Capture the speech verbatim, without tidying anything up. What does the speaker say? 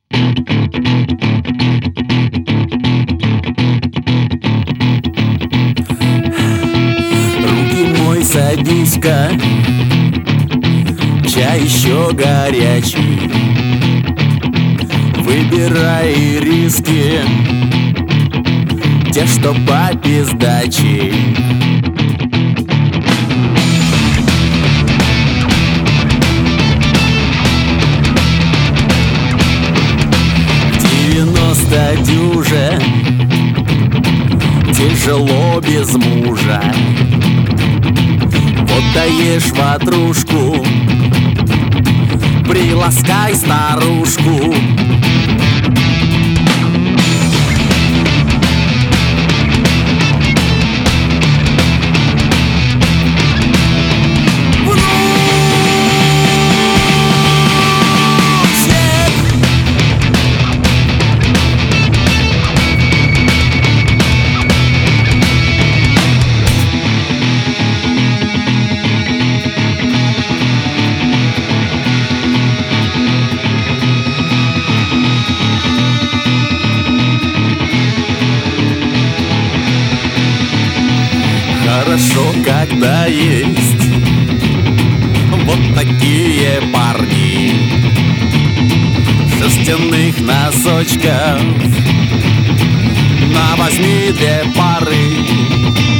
Руки мой, садись-ка, чай еще горячий. Выбирай риски, те, что по пиздачи. Девяносто дюжин, тяжело без мужа. Вот даешь ватрушку, приласкай старушку. Хорошо, когда есть вот такие парни, шерстяных носочков на возьми две пары.